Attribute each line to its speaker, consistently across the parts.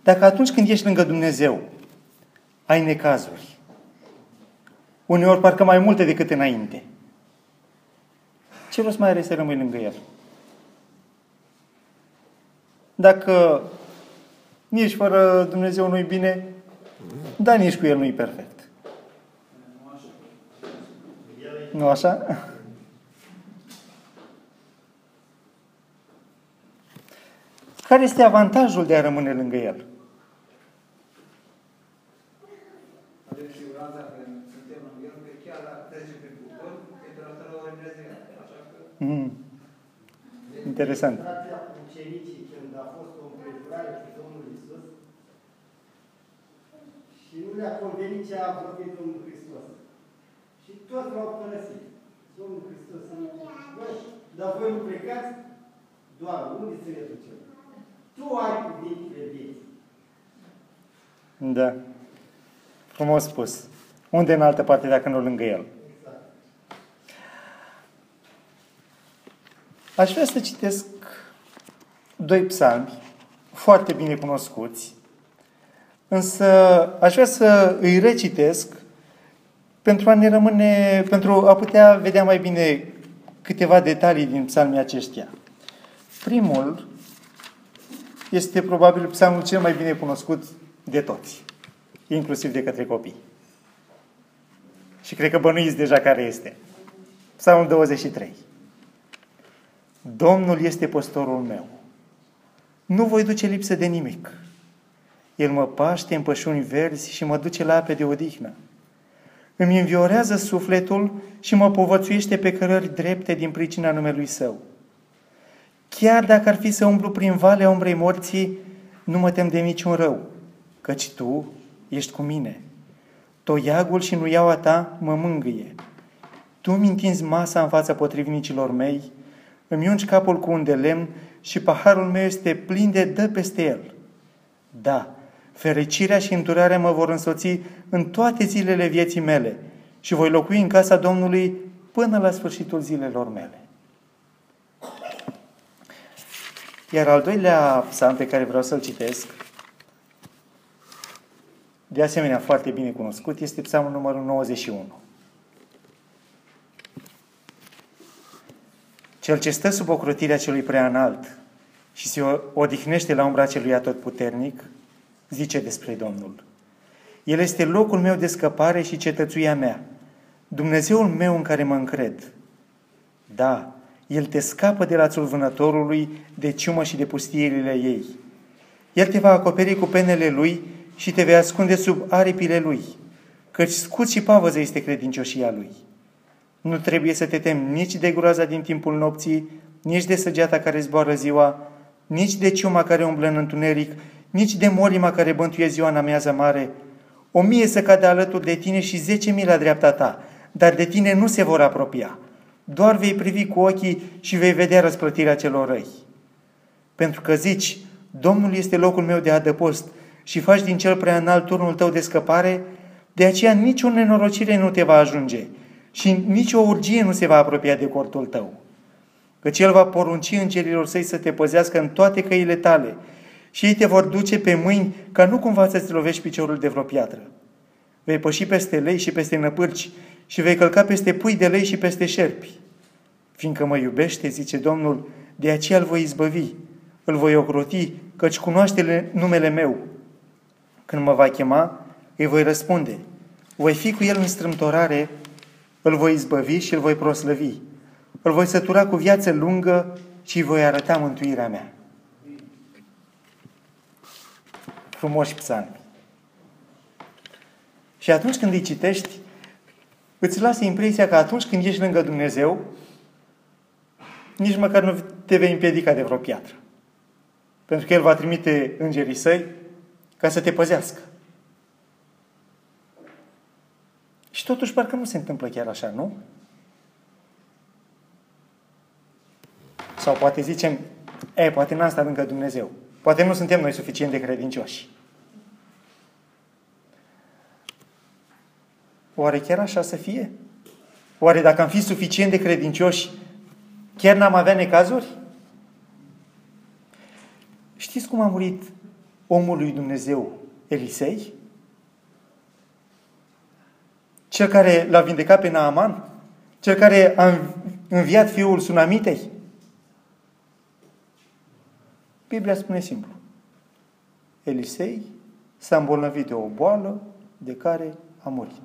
Speaker 1: Dacă atunci când ești lângă Dumnezeu ai necazuri, uneori parcă mai multe decât înainte, ce rost mai are să rămâi lângă El? Dacă nici fără Dumnezeu nu-i bine, dar nici cu El nu-i perfect. Nu așa? Care este avantajul de a rămâne lângă El?
Speaker 2: Avem siguranța că suntem lângă El, că chiar dacă trece pe cuvânt, pentru asta nu o Dumnezeu. Așa că...
Speaker 1: Interesant.
Speaker 3: Ucenicii, când a fost o împrejurare cu Domnul Iisus, și nu le-a convenit ce a vorbit Domnul Hristos. Și toți l-au părăsit. Domnul Hristos zice, băi, dar voi nu plecați? Doar, unde să ne ducem? Tu ai cuvintele vieții.
Speaker 1: Da. Frumos spus. Unde în altă parte dacă nu lângă El?
Speaker 3: Exact.
Speaker 1: Aș vrea să citesc 2 psalmi foarte bine cunoscuți, însă aș vrea să îi recitesc pentru a putea vedea mai bine câteva detalii din psalmii aceștia. Primul este probabil psalmul cel mai bine cunoscut de toți, inclusiv de către copii. Și cred că bănuiți deja care este. Psalmul 23. Domnul este păstorul meu. Nu voi duce lipsă de nimic. El mă paște în pășuni verzi și mă duce la ape de odihnă. Îmi înviorează sufletul și mă povățuiește pe cărări drepte din pricina numelui Său. Chiar dacă ar fi să umblu prin valea umbrei morții, nu mă tem de niciun rău, căci Tu ești cu mine. Toiagul și nuiaua Ta mă mângâie. Tu mi întinzi masa în fața potrivnicilor mei, îmi ungi capul cu un de lemn și paharul meu este plin de dă peste el. Da, fericirea și îndurarea mă vor însoți în toate zilele vieții mele și voi locui în casa Domnului până la sfârșitul zilelor mele. Iar al doilea psalm pe care vreau să-l citesc, de asemenea foarte bine cunoscut, este psalmul numărul 91. Cel ce stă sub ocrotirea celui preanalt și se odihnește la umbra celui atotputernic, zice despre Domnul: El este locul meu de scăpare și cetățuia mea, Dumnezeul meu în care mă încred. Da, El te scapă de lațul vânătorului, de ciumă și de pustierile ei. El te va acoperi cu penele Lui și te vei ascunde sub aripile Lui, căci scut și pavăză este credincioșia Lui. Nu trebuie să te temi nici de groaza din timpul nopții, nici de săgeata care zboară ziua, nici de ciuma care umblă în întuneric, nici de molima care bântuie ziua în amiază mare. 1000 să cadă alături de tine și 10.000 la dreapta ta, dar de tine nu se vor apropia. Doar vei privi cu ochii și vei vedea răsplătirea celor răi. Pentru că zici, Domnul este locul meu de adăpost și faci din cel prea înalt turnul tău de scăpare, de aceea nici o nenorocire nu te va ajunge și nici o urgie nu se va apropia de cortul tău. Căci El va porunci îngerilor Săi să te păzească în toate căile tale și ei te vor duce pe mâini ca nu cumva să-ți lovești piciorul de vreo piatră. Vei păși peste lei și peste năpârci și vei călca peste pui de lei și peste șerpi. Fiindcă mă iubește, zice Domnul, de aceea îl voi izbăvi, îl voi ocroti, căci cunoaște numele meu. Când mă va chema, îi voi răspunde. Voi fi cu el în strâmtorare, îl voi izbăvi și îl voi proslăvi. Îl voi sătura cu viață lungă și îi voi arăta mântuirea mea. Frumoși psalmi. Și atunci când îi citești, îți lasă impresia că atunci când ești lângă Dumnezeu, nici măcar nu te vei împiedica de vreo piatră. Pentru că El va trimite îngerii Săi ca să te păzească. Și totuși parcă nu se întâmplă chiar așa, nu? Sau poate zicem, poate n-am stat lângă Dumnezeu. Poate nu suntem noi suficient de credincioși. Oare chiar așa să fie? Oare dacă am fi suficient de credincioși, chiar n-am avea necazuri? Știți cum a murit omul lui Dumnezeu Elisei? Cel care l-a vindecat pe Naaman? Cel care a înviat fiul Sunamitei? Biblia spune simplu. Elisei s-a îmbolnăvit de o boală de care a murit.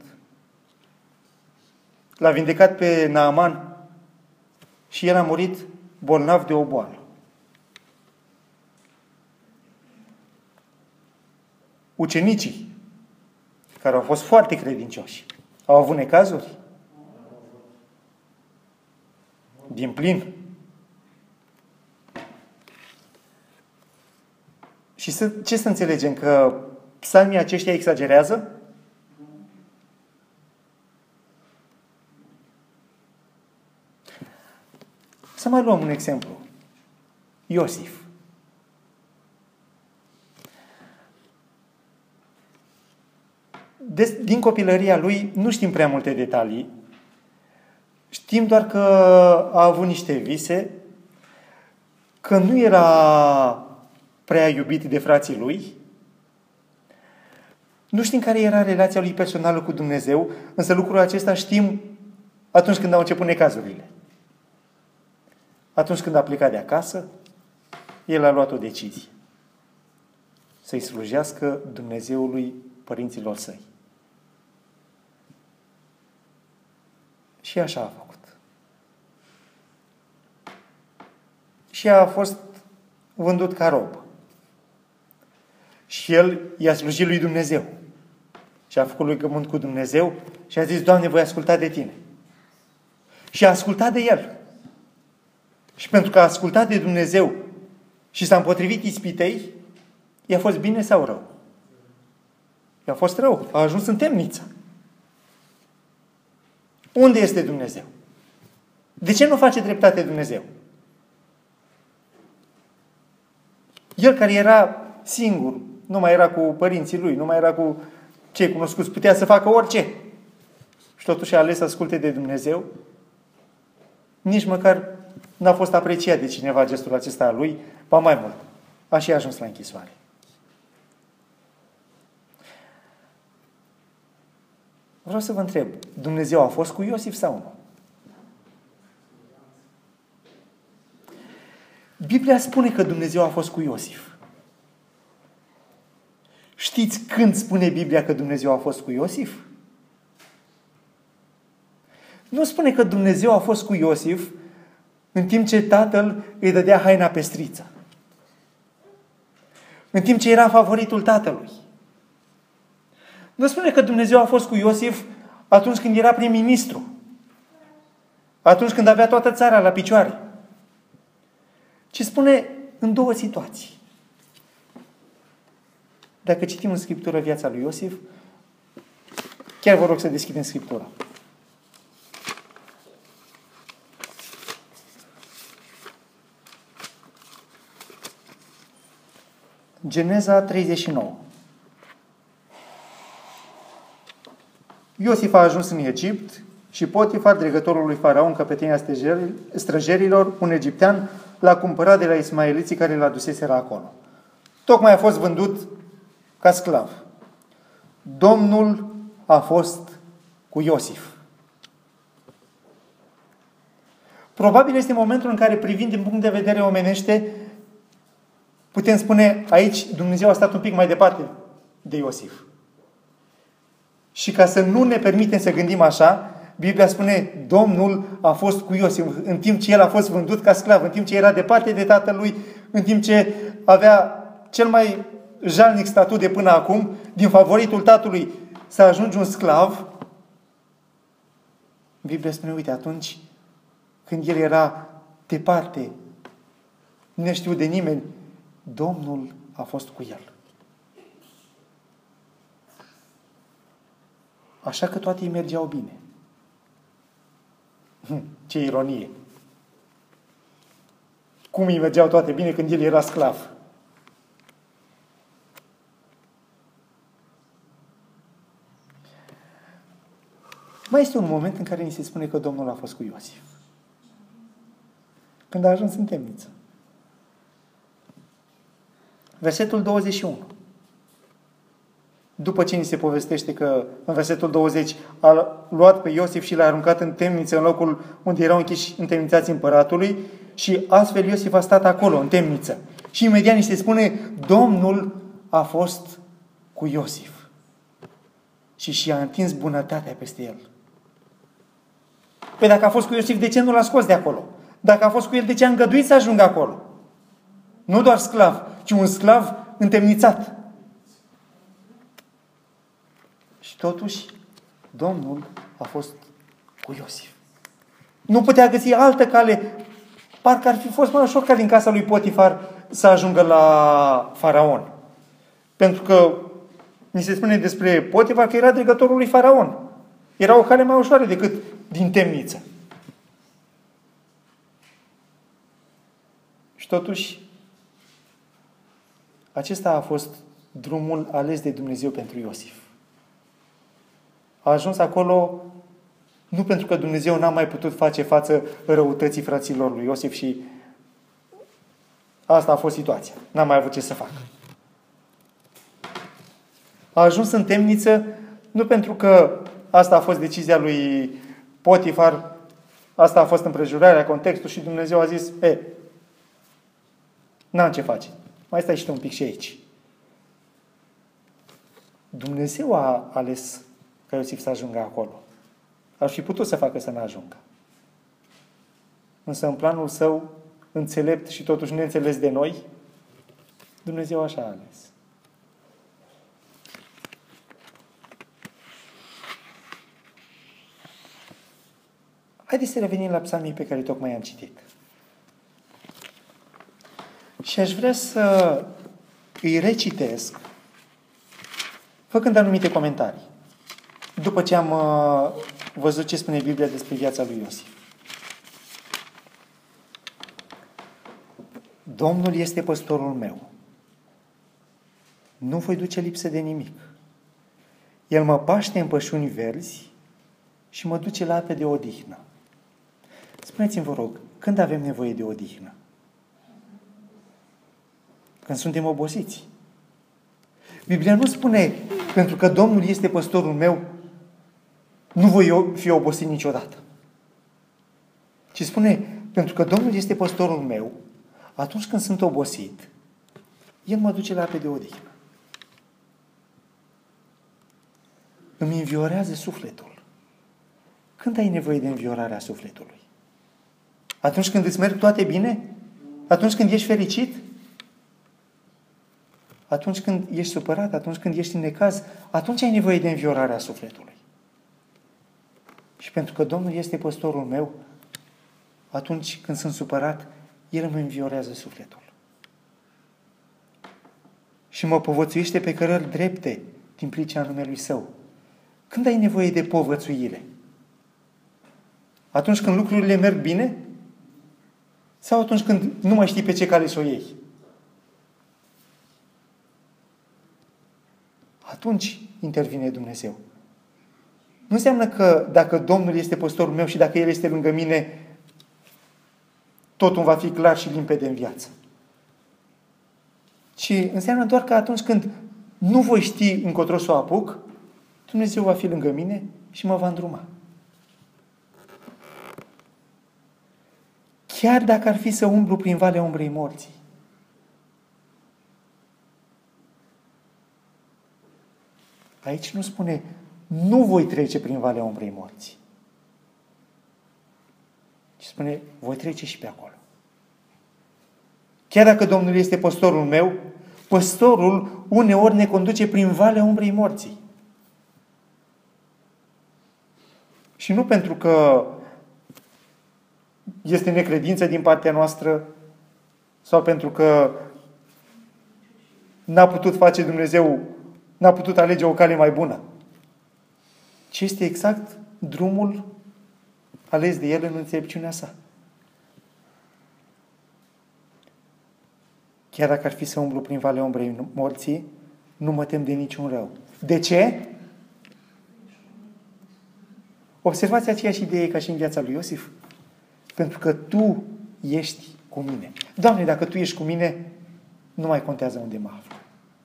Speaker 1: L-a vindecat pe Naaman și el a murit bolnav de o boală. Ucenicii, care au fost foarte credincioși, au avut necazuri? Din plin. Și ce să înțelegem? Că psalmii aceștia exagerează? Să mai luăm un exemplu. Iosif. Din copilăria lui nu știm prea multe detalii. Știm doar că a avut niște vise, că nu era prea iubit de frații lui. Nu știm care era relația lui personală cu Dumnezeu, însă lucrul acesta știm atunci când au început necazurile. Atunci când a plecat de acasă, el a luat o decizie. Să-i slujească Dumnezeului părinților săi. Și așa a făcut. Și a fost vândut ca rob. Și el i-a slujit lui Dumnezeu. Și a făcut legământ cu Dumnezeu și a zis: Doamne, voi asculta de Tine. Și a ascultat de el. Și pentru că a ascultat de Dumnezeu și s-a împotrivit ispitei, i-a fost bine sau rău? I-a fost rău. A ajuns în temniță. Unde este Dumnezeu? De ce nu face dreptate Dumnezeu? El care era singur, nu mai era cu părinții lui, nu mai era cu cei cunoscuți, putea să facă orice. Și totuși a ales să asculte de Dumnezeu. Nici măcar n-a fost apreciat de cineva gestul acesta al lui, ba mai mult. A și ajuns la închisoare. Vreau să vă întreb, Dumnezeu a fost cu Iosif sau nu? Biblia spune că Dumnezeu a fost cu Iosif. Știți când spune Biblia că Dumnezeu a fost cu Iosif? Nu spune că Dumnezeu a fost cu Iosif în timp ce tatăl îi dădea haina pe striță. În timp ce era favoritul tatălui. Nu spune că Dumnezeu a fost cu Iosif atunci când era prim-ministru. Atunci când avea toată țara la picioare. Ci spune în două situații. Dacă citim în Scriptură viața lui Iosif, chiar vă rog să deschidem Scriptura. Geneza 39. Iosif a ajuns în Egipt și Potifar, dregătorul lui Faraon, căpetenia străjerilor, un egiptean, l-a cumpărat de la ismaeliții care l-a duseseră acolo. Tocmai a fost vândut ca sclav. Domnul a fost cu Iosif. Probabil este momentul în care, privind din punct de vedere omenește, putem spune, aici Dumnezeu a stat un pic mai departe de Iosif. Și ca să nu ne permitem să gândim așa, Biblia spune, Domnul a fost cu Iosif, în timp ce el a fost vândut ca sclav, în timp ce era departe de tatălui, în timp ce avea cel mai jalnic statut de până acum, din favoritul tatălui, să ajungi un sclav. Biblia spune, uite, atunci când el era departe, neștiut de nimeni, Domnul a fost cu el. Așa că toate îi mergeau bine. Ce ironie! Cum îi mergeau toate bine când el era sclav? Mai este un moment în care ni se spune că Domnul a fost cu Iosif. Când a ajuns în temniță. Versetul 21. După ce ni se povestește că în versetul 20 a luat pe Iosif și l-a aruncat în temniță, în locul unde erau închiși întemnițații împăratului, și astfel Iosif a stat acolo, în temniță. Și imediat ni se spune, Domnul a fost cu Iosif și și-a întins bunătatea peste el. Păi dacă a fost cu Iosif, de ce nu l-a scos de acolo? Dacă a fost cu el, de ce a îngăduit să ajungă acolo? Nu doar sclav, ci un sclav întemnițat. Și totuși, Domnul a fost cu Iosif. Nu putea găsi altă cale. Parcă ar fi fost mai ușor ca din casa lui Potifar să ajungă la Faraon. Pentru că ni se spune despre Potifar că era dregătorul lui Faraon. Era o cale mai ușoară decât din temniță. Și totuși, acesta a fost drumul ales de Dumnezeu pentru Iosif. A ajuns acolo nu pentru că Dumnezeu n-a mai putut face față răutății fraților lui Iosif și asta a fost situația. N-a mai avut ce să facă. A ajuns în temniță nu pentru că asta a fost decizia lui Potifar, asta a fost împrejurarea, contextul și Dumnezeu a zis, n-am ce face. Mai stai și tu un pic și aici. Dumnezeu a ales ca Iosif să ajungă acolo. Ar fi putut să facă să n-ajungă. Însă în planul său, înțelept și totuși neînțeles de noi, Dumnezeu așa a ales. Haideți să revenim la psalmii pe care tocmai am citit. Și aș vrea să îi recitesc, făcând anumite comentarii, după ce am văzut ce spune Biblia despre viața lui Iosif. Domnul este păstorul meu. Nu voi duce lipsă de nimic. El mă paște în pășuni verzi și mă duce la ape de odihnă. Spuneți-mi, vă rog, când avem nevoie de odihnă? Când suntem obosiți. Biblia nu spune, pentru că Domnul este păstorul meu, nu voi fi obosit niciodată. Ci spune, pentru că Domnul este păstorul meu, atunci când sunt obosit, El mă duce la ape de odihnă. Îmi înviorează sufletul. Când ai nevoie de înviorarea sufletului? Atunci când îți merg toate bine? Atunci când ești fericit? Atunci când ești supărat? Atunci când ești în necaz? Atunci ai nevoie de înviorarea sufletului. Și pentru că Domnul este păstorul meu, atunci când sunt supărat, El îmi înviorează sufletul. Și mă povățuiește pe cărări drepte din pricina numelui Său. Când ai nevoie de povățuire? Atunci când lucrurile merg bine? Sau atunci când nu mai știi pe ce cale să o iei? Atunci intervine Dumnezeu. Nu înseamnă că dacă Domnul este păstorul meu și dacă El este lângă mine, totul va fi clar și limpede în viață. Ci înseamnă doar că atunci când nu voi ști încotro să o apuc, Dumnezeu va fi lângă mine și mă va îndruma. Chiar dacă ar fi să umblu prin valea umbrei morții. Aici nu spune, nu voi trece prin valea umbrei morții. Ci spune, voi trece și pe acolo. Chiar dacă Domnul este păstorul meu, păstorul uneori ne conduce prin valea umbrei morții. Și nu pentru că este necredință din partea noastră sau pentru că n-a putut face Dumnezeu, n-a putut alege o cale mai bună, ci este exact drumul ales de El în înțelepciunea Sa. Chiar dacă ar fi să umblu prin valea umbrei morții, nu mă tem de niciun rău. De ce? Observați aceeași idee ca și în viața lui Iosif. Pentru că Tu ești cu mine. Doamne, dacă Tu ești cu mine, nu mai contează unde mă aflu.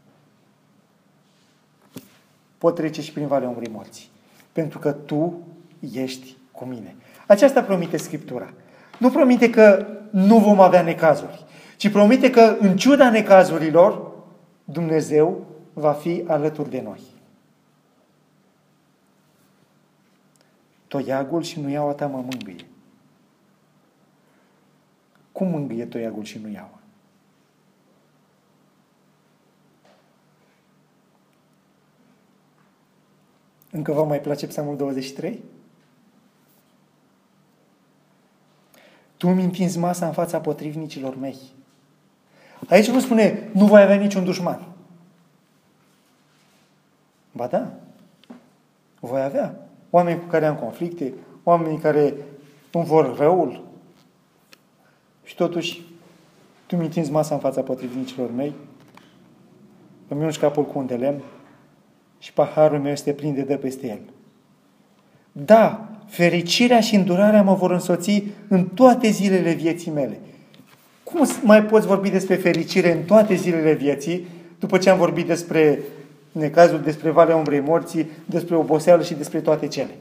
Speaker 1: Pot trece și prin valea umbrii morții. Pentru că Tu ești cu mine. Aceasta promite Scriptura. Nu promite că nu vom avea necazuri, ci promite că în ciuda necazurilor, Dumnezeu va fi alături de noi. Toiagul și nuiaua ta mă mângâie. Cum mângâie toiagul și nuiaua? Încă vă mai place Psalmul 23? Tu îmi întinzi masa în fața potrivnicilor mei. Aici nu spune, nu voi avea niciun dușman. Ba da, voi avea oameni cu care am conflicte, oameni care îmi vor răul. Și totuși, tu îmi întinzi masa în fața potrivnicilor mei, îmi ungi capul cu un de lemn și paharul meu este plin de dă peste el. Da, fericirea și îndurarea mă vor însoți în toate zilele vieții mele. Cum mai poți vorbi despre fericire în toate zilele vieții, după ce am vorbit despre necazul, despre valea umbrei morții, despre oboseală și despre toate cele?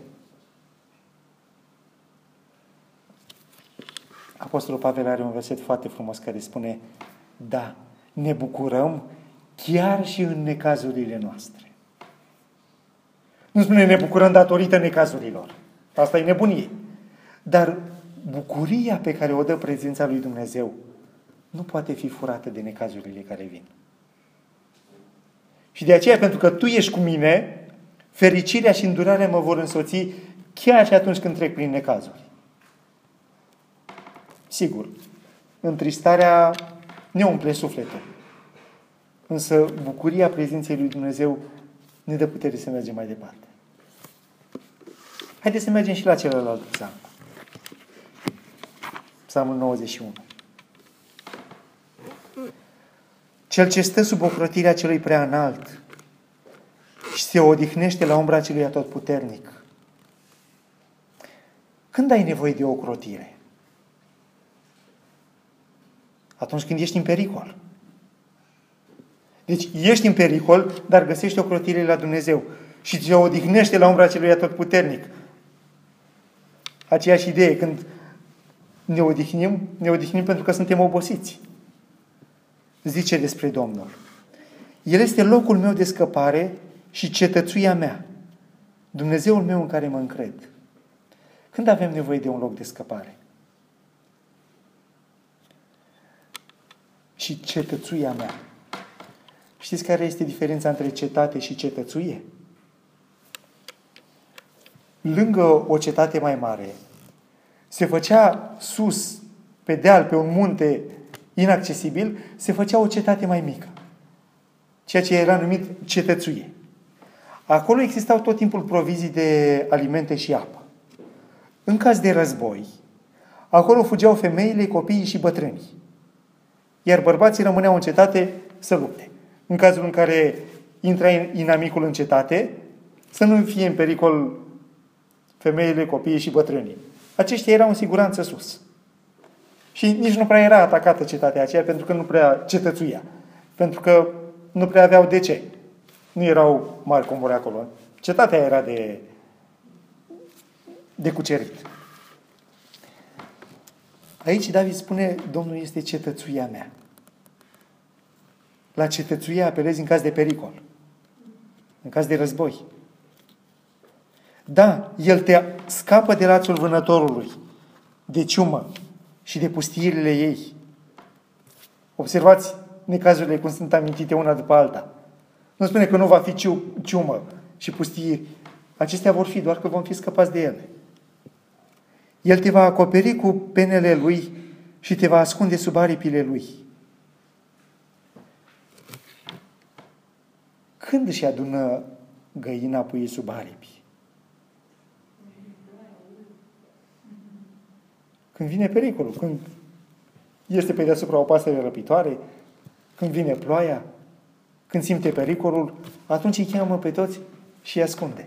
Speaker 1: Apostolul Pavel are un verset foarte frumos care spune, da, ne bucurăm chiar și în necazurile noastre. Nu spune ne bucurăm datorită necazurilor. Asta e nebunie. Dar bucuria pe care o dă prezența lui Dumnezeu nu poate fi furată de necazurile care vin. Și de aceea, pentru că Tu ești cu mine, fericirea și îndurarea mă vor însoți chiar și atunci când trec prin necazuri. Sigur, întristarea ne umple sufletul. Însă bucuria prezenței lui Dumnezeu ne dă putere să mergem mai departe. Haideți să mergem și la celălalt psalm. Psalmul 91. Cel ce stă sub ocrotirea celui prea înalt și se odihnește la umbra celui atotputernic. Când ai nevoie de ocrotire? Atunci când ești în pericol. Deci ești în pericol, dar găsești ocrotire la Dumnezeu și se odihnește la umbra celui atotputernic. Aceeași idee, când ne odihnim pentru că suntem obosiți. Zice despre Domnul. El este locul meu de scăpare și cetățuia mea. Dumnezeul meu în care mă încred. Când avem nevoie de un loc de scăpare? Și cetățuia mea. Știți care este diferența între cetate și cetățuie? Lângă o cetate mai mare, se făcea sus, pe deal, pe un munte inaccesibil, se făcea o cetate mai mică. Ceea ce era numit cetățuie. Acolo existau tot timpul provizii de alimente și apă. În caz de război, acolo fugeau femeile, copiii și bătrânii. Iar bărbații rămâneau în cetate să lupte. În cazul în care intra inamicul în cetate, să nu fie în pericol femeile, copiii și bătrânii. Aceștia erau în siguranță sus. Și nici nu prea era atacată cetatea aceea, pentru că nu prea cetățuia. Pentru că nu prea aveau de ce. Nu erau mari comori acolo. Cetatea era de cucerit. Aici David spune, Domnul este cetățuia mea. La cetățuia apelezi în caz de pericol. În caz de război. Da, El te scapă de lațul vânătorului, de ciumă și de pustiirile ei. Observați necazurile cum sunt amintite una după alta. Nu spune că nu va fi ciumă și pustiiri. Acestea vor fi, doar că vom fi scăpați de ele. El te va acoperi cu penele Lui și te va ascunde sub aripile Lui. Când își adună găina puii sub aripi? Când vine pericolul, când este pe deasupra o pasăre răpitoare, când vine ploaia, când simte pericolul, atunci îi cheamă pe toți și îi ascunde.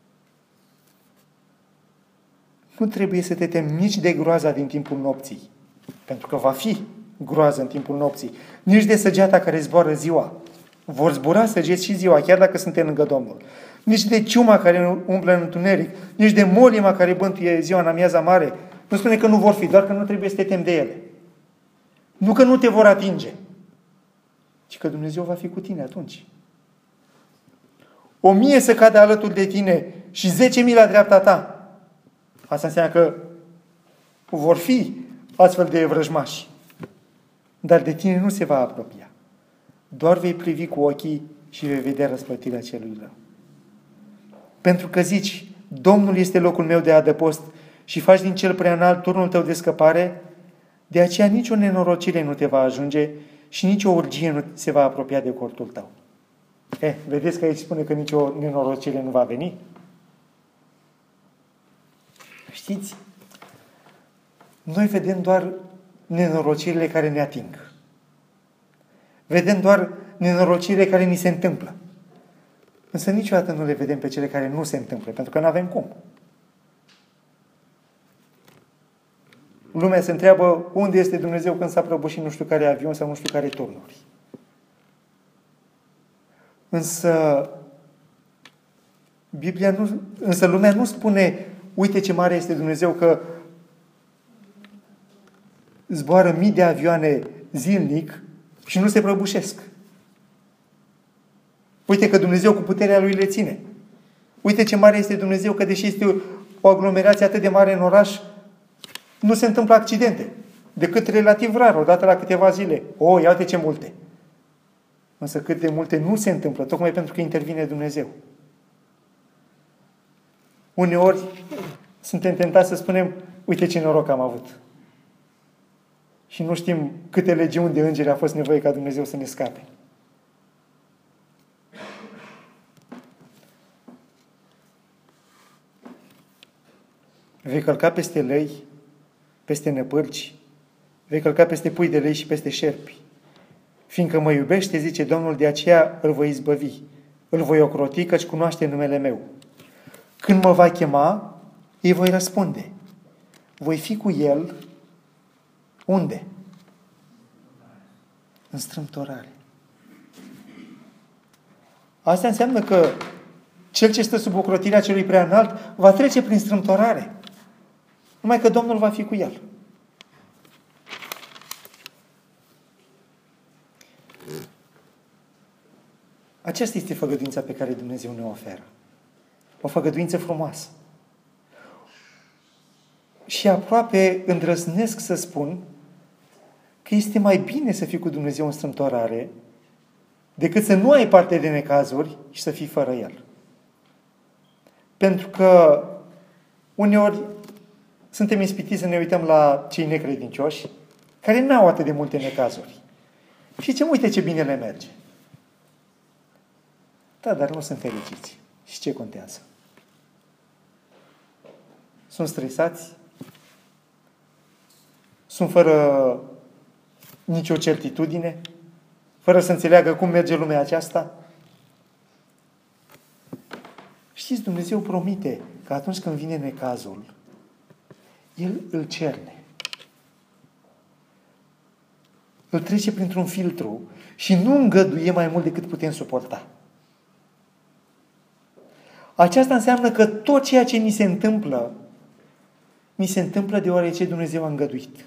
Speaker 1: Nu trebuie să te temi nici de groaza din timpul nopții, pentru că va fi groază în timpul nopții, nici de săgeata care zboară ziua. Vor zbura săgeți și ziua, chiar dacă suntem lângă Domnul. Nici de ciuma care umblă în întuneric, nici de molima care bântuie ziua în amiaza mare. Nu spune că nu vor fi, doar că nu trebuie să te temi de ele. Nu că nu te vor atinge, ci că Dumnezeu va fi cu tine atunci. 1000 să cadă alături de tine și 10.000 la dreapta ta. Asta înseamnă că vor fi astfel de vrăjmași. Dar de tine nu se va apropia. Doar vei privi cu ochii și vei vedea răsplătirea celui rău. Pentru că zici, Domnul este locul meu de adăpost și faci din cel prea înalt turnul tău de scăpare, de aceea nicio nenorocire nu te va ajunge și nicio urgie nu se va apropia de cortul tău. Vedeți că aici spune că nicio nenorocire nu va veni? Știți? Noi vedem doar nenorocirile care ne ating. Vedem doar nenorocirile care ni se întâmplă. Însă niciodată nu le vedem pe cele care nu se întâmplă, pentru că nu avem cum. Lumea se întreabă unde este Dumnezeu când s-a prăbușit nu știu care avion sau nu știu care turnuri. Însă lumea nu spune uite ce mare este Dumnezeu că zboară mii de avioane zilnic și nu se prăbușesc. Uite că Dumnezeu cu puterea Lui le ține. Uite ce mare este Dumnezeu că deși este o aglomerație atât de mare în oraș, nu se întâmplă accidente. Decât relativ rar, odată la câteva zile. Ia uite ce multe. Însă cât de multe nu se întâmplă, tocmai pentru că intervine Dumnezeu. Uneori suntem tentați să spunem, uite ce noroc am avut. Și nu știm câte legiuni de îngeri a fost nevoie ca Dumnezeu să ne scape. Vei călca peste lăi, peste năpârci, vei călca peste pui de lei și peste șerpi. Fiindcă mă iubește, zice Domnul, de aceea îl voi izbăvi. Îl voi ocroti, căci cunoaște numele meu. Când mă va chema, îi voi răspunde. Voi fi cu el unde? În strâmtorare. Asta înseamnă că cel ce stă sub ocrotirea celui prea înalt va trece prin strâmtorare. Numai că Domnul va fi cu el. Aceasta este făgăduința pe care Dumnezeu ne oferă. O făgăduință frumoasă. Și aproape îndrăznesc să spun că este mai bine să fii cu Dumnezeu în strâmtorare decât să nu ai parte de necazuri și să fii fără El. Pentru că uneori suntem ispitiți să ne uităm la cei necredincioși care n-au atât de multe necazuri. Și zicem, uite ce bine le merge. Da, dar nu sunt fericiți. Și ce contează? Sunt stresați? Sunt fără nicio certitudine? Fără să înțeleagă cum merge lumea aceasta? Știți, Dumnezeu promite că atunci când vine necazul, El îl cerne. Îl trece printr-un filtru și nu îngăduie mai mult decât putem suporta. Aceasta înseamnă că tot ceea ce ni se întâmplă deoarece Dumnezeu a îngăduit.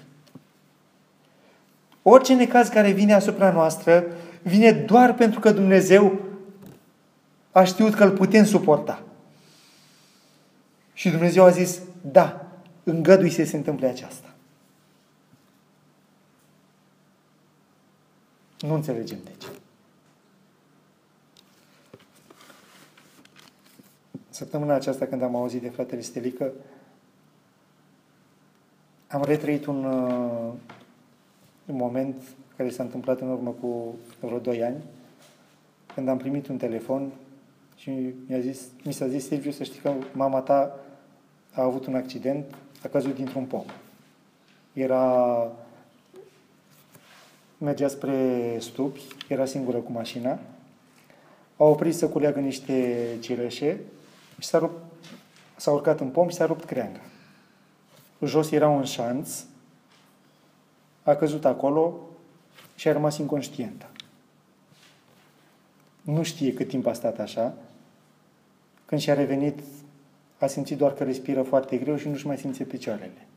Speaker 1: Orice necaz care vine asupra noastră, vine doar pentru că Dumnezeu a știut că îl putem suporta. Și Dumnezeu a zis, da, îngădui să se întâmple aceasta. Nu înțelegem de ce. Săptămâna aceasta, când am auzit de fratele Stelică, am retrăit un moment care s-a întâmplat în urmă cu vreo 2 ani, când am primit un telefon și mi s-a zis, Silviu, să știi că mama ta a avut un accident, a căzut dintr-un pom. Mergea spre Stupi, era singură cu mașina, a oprit să culeagă niște cireșe și s-a urcat în pom și s-a rupt creanga. Jos era un șanț, a căzut acolo și a rămas inconștientă. Nu știe cât timp a stat așa. Când și-a revenit, a simțit doar că respiră foarte greu și nu-și mai simțe picioarele.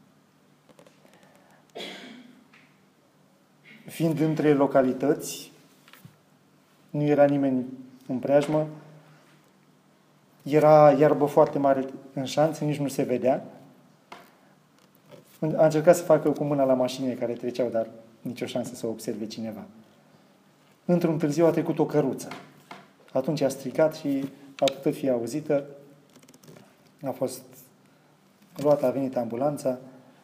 Speaker 1: Fiind între localități, nu era nimeni în preajmă, era iarbă foarte mare în șanț, nici nu se vedea. A încercat să facă cu mâna la mașinile care treceau, dar nicio șansă să o observe cineva. Într-un târziu a trecut o căruță. Atunci a strigat și a putut fi auzită. A fost luată, a venit ambulanța.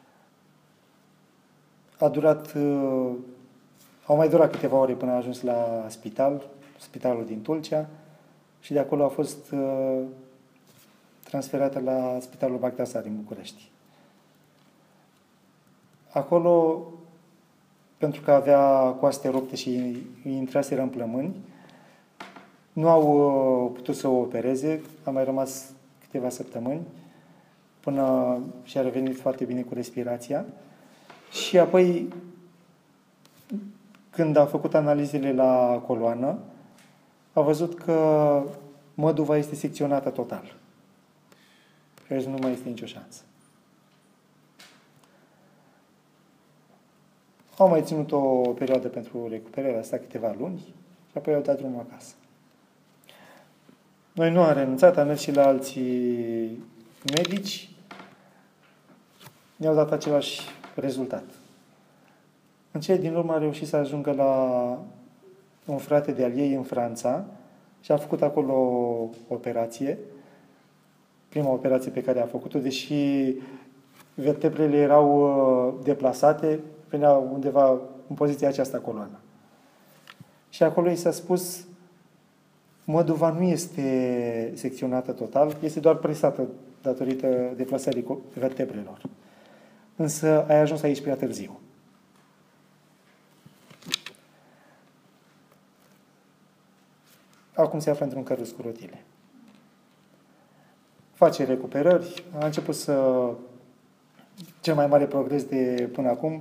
Speaker 1: Au mai durat câteva ore până a ajuns la spitalul din Tulcea, și de acolo a fost transferată la Spitalul Bagdasar din București. Acolo, pentru că avea coaste rupte și îi intraseră în plămâni, nu au putut să o opereze, a mai rămas câteva săptămâni până și-a revenit foarte bine cu respirația. Și apoi, când a făcut analizele la coloană, a văzut că măduva este secționată total. Deci nu mai este nicio șansă. Au mai ținut o perioadă pentru recuperare, asta câteva luni, și apoi au dat drumul acasă. Noi nu am renunțat, am mers și la alții medici, ne-au dat același rezultat. În cele din urmă a reușit să ajungă la un frate de-al ei în Franța și a făcut acolo o operație, prima operație pe care a făcut-o, deși vertebrele erau deplasate, venea undeva în poziția aceasta coloană. Și acolo i s-a spus: măduva nu este secționată total, este doar presată datorită deplasării vertebrelor. Însă ai ajuns aici prea târziu. Acum se află într-un cărus cu rotile. Face recuperări, a început cel mai mare progres de până acum,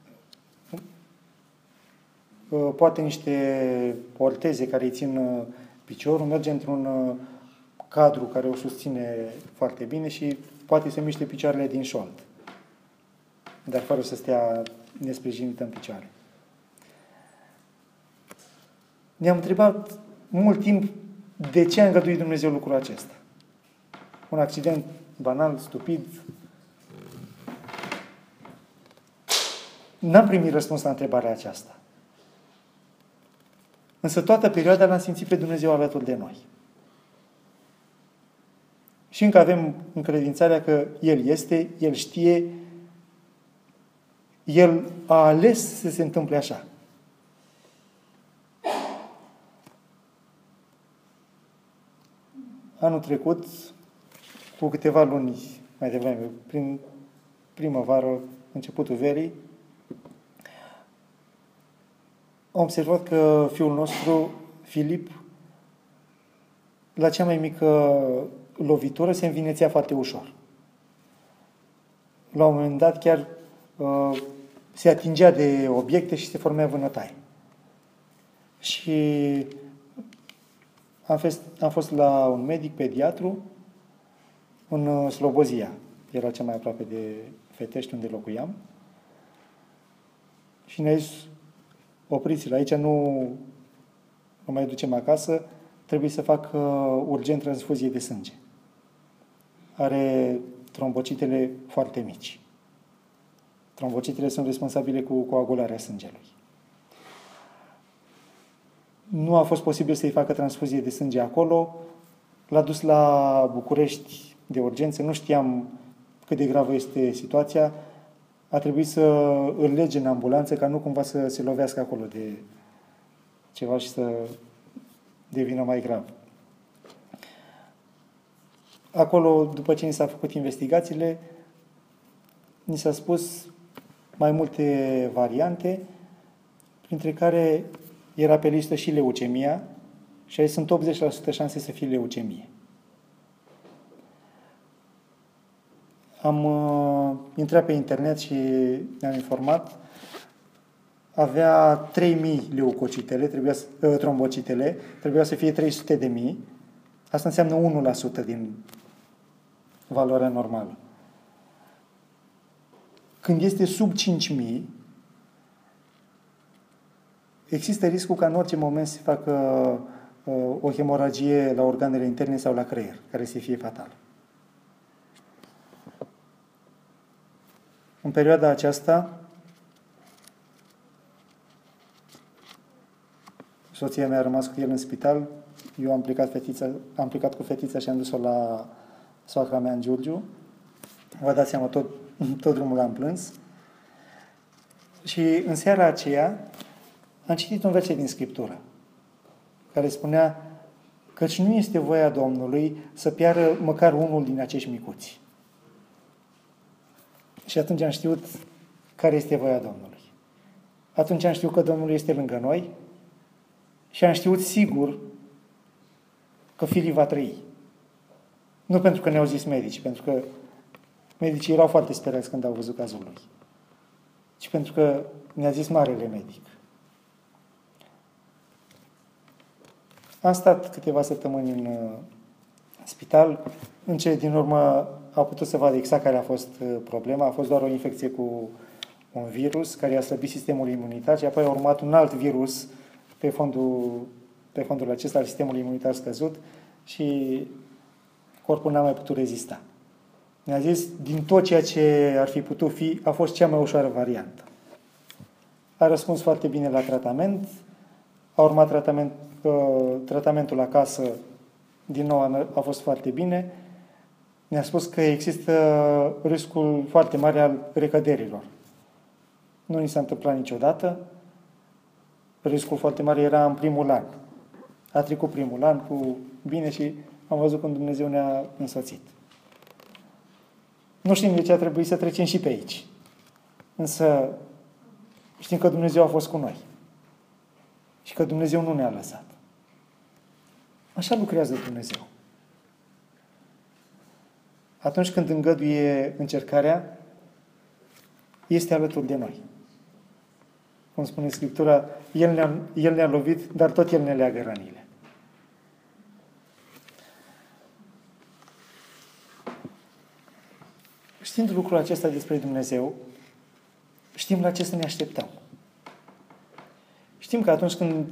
Speaker 1: poate niște orteze care îi țin piciorul, merge într-un cadru care o susține foarte bine și poate să miște picioarele din șold, dar fără să stea nesprijinită în picioare. Ne-am întrebat mult timp de ce a îngăduit Dumnezeu lucrul acesta. Un accident banal, stupid. N-am primit răspuns la întrebarea aceasta. Însă toată perioada l-am simțit pe Dumnezeu alături de noi. Și încă avem încredințarea că El este, El știe, El a ales să se întâmple așa. Anul trecut, cu câteva luni mai devreme, prin primăvară, începutul verii, am observat că fiul nostru, Filip, la cea mai mică lovitură se învinețea foarte ușor. La un moment dat chiar se atingea de obiecte și se formea vânătaie. Și am fost la un medic pediatru în Slobozia. Era cea mai aproape de Fetești, unde locuiam. Și ne-a zis: opriți-l, aici nu mai ducem acasă, trebuie să fac urgent transfuzie de sânge. Are trombocitele foarte mici. Trombocitele sunt responsabile cu coagularea sângelui. Nu a fost posibil să-i facă transfuzie de sânge acolo. L-a dus la București de urgență. Nu știam cât de gravă este situația. A trebuit să îl lege în ambulanță ca nu cumva să se lovească acolo de ceva și să devină mai grav. Acolo, după ce ni s-a făcut investigațiile, ni s-a spus mai multe variante, printre care era pe listă și leucemia, și aici sunt 80% șanse să fie leucemie. Am intrat pe internet și ne-am informat. avea 3000 leucocitele, trombocitele, trebuia să fie 300 de mii. Asta înseamnă 1% din valoarea normală. Când este sub 5000, există riscul ca în orice moment să facă o hemoragie la organele interne sau la creier, care să fie fatală. În perioada aceasta, soția mea a rămas cu el în spital, eu am plecat cu fetița și am dus-o la soacra mea în Giurgiu. Vă dați seama, tot drumul am plâns. Și în seara aceea am citit un verset din Scriptură, care spunea căci nu este voia Domnului să piară măcar unul din acești micuți. Și atunci am știut care este voia Domnului. Atunci am știut că Domnul este lângă noi și am știut sigur că Filip va trăi. Nu pentru că ne-au zis medici, pentru că medicii erau foarte sperați când au văzut cazul lui, ci pentru că ne-a zis marele medic. Am stat câteva săptămâni în spital. În cele din urmă au putut să vadă exact care a fost problema. A fost doar o infecție cu un virus care a slăbit sistemul imunitar și apoi a urmat un alt virus pe fondul acesta al sistemului imunitar scăzut și corpul n-a mai putut rezista. Ne-a zis, din tot ceea ce ar fi putut fi, a fost cea mai ușoară variantă. A răspuns foarte bine la tratament, a urmat tratamentul acasă, din nou a fost foarte bine. Ne-a spus că există riscul foarte mare al recăderilor. Nu ni s-a întâmplat niciodată. Riscul foarte mare era în primul an. A trecut primul an cu bine și am văzut cum Dumnezeu ne-a însoțit. Nu știm de ce a trebuit să trecem și pe aici. Însă știm că Dumnezeu a fost cu noi. Și că Dumnezeu nu ne-a lăsat. Așa lucrează Dumnezeu. Atunci când îngăduie încercarea, este alături de noi. Cum spune Scriptura, El ne-a lovit, dar tot El ne leagă rănile. Știind lucrul acesta despre Dumnezeu, știm la ce să ne așteptăm. Știm că atunci când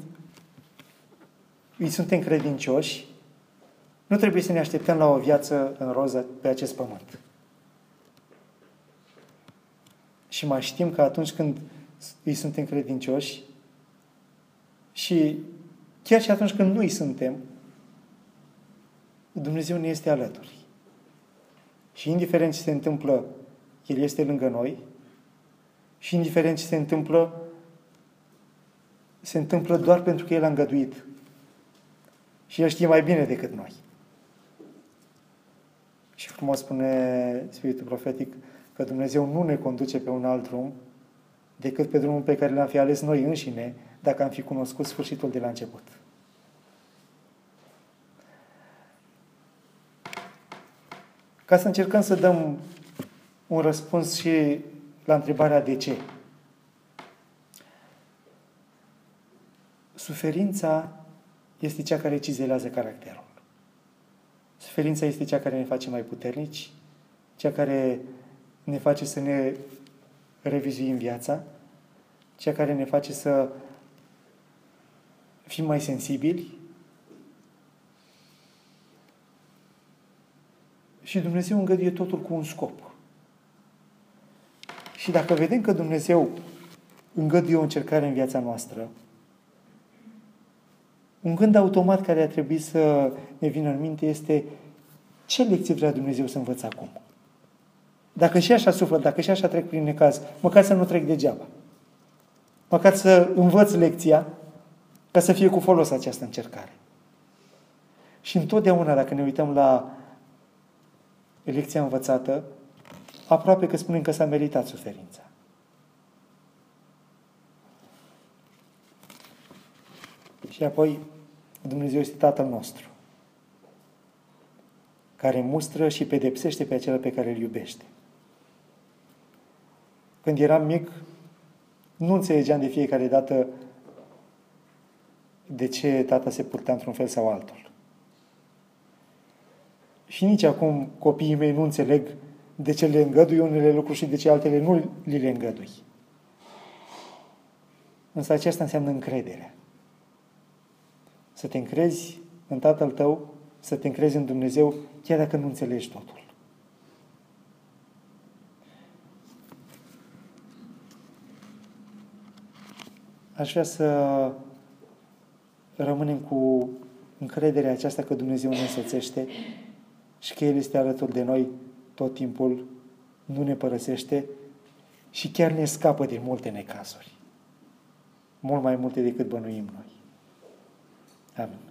Speaker 1: îi suntem credincioși, nu trebuie să ne așteptăm la o viață în roză pe acest pământ. Și mai știm că atunci când îi suntem credincioși și chiar și atunci când nu îi suntem, Dumnezeu ne este alături. Și indiferent ce se întâmplă, El este lângă noi și indiferent ce se întâmplă doar pentru că El a îngăduit. Și El știe mai bine decât noi. Și frumos spune Spiritul Profetic că Dumnezeu nu ne conduce pe un alt drum decât pe drumul pe care l-am fi ales noi înșine dacă am fi cunoscut sfârșitul de la început. Ca să încercăm să dăm un răspuns și la întrebarea de ce. Suferința este cea care cizelează caracterul. Suferința este cea care ne face mai puternici, cea care ne face să ne revizuim viața, cea care ne face să fim mai sensibili. Și Dumnezeu îngăduie totul cu un scop. Și dacă vedem că Dumnezeu îngăduie o încercare în viața noastră, un gând automat care ar trebui să ne vină în minte este ce lecție vrea Dumnezeu să învăț acum? Dacă și așa sufăr, dacă și așa trec prin necaz, măcar să nu trec degeaba. Măcar să învăț lecția ca să fie cu folos această încercare. Și întotdeauna, dacă ne uităm la lecția învățată, aproape că spunem că s-a meritat suferința. Și apoi, Dumnezeu este Tatăl nostru, care mustră și pedepsește pe acela pe care îl iubește. Când eram mic, Nu înțelegeam de fiecare dată de ce tata se purta într-un fel sau altul. Și nici acum copiii mei nu înțeleg de ce le îngădui unele lucruri și de ce altele nu li le îngădui. Însă aceasta înseamnă încrederea. Să te încrezi în Tatăl tău, să te încrezi în Dumnezeu, chiar dacă nu înțelegi totul. Aș vrea să rămânem cu încrederea aceasta că Dumnezeu ne însoțește și că El este alături de noi tot timpul, nu ne părăsește și chiar ne scapă din multe necazuri. Mult mai multe decât bănuim noi. Amin.